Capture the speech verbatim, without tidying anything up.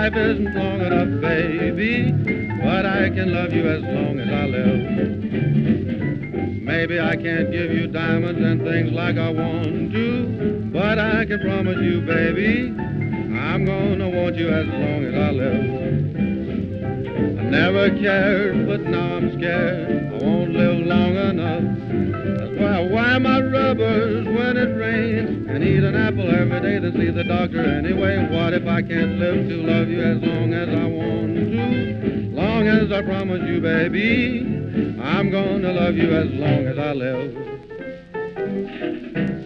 life isn't long enough, baby, but I can love you as long as I live. Maybe I can't give you diamonds and things like I want to, but I can promise you, baby, I'm gonna want you as long as I live. I never cared, but now I'm scared I won't live long enough. That's why I wear my rubbers when it rains and eat an apple every day to see the doctor anyway. What if I can't live to love you as long as I want to? Long as I promise you, baby, I'm gonna love you as long as I live.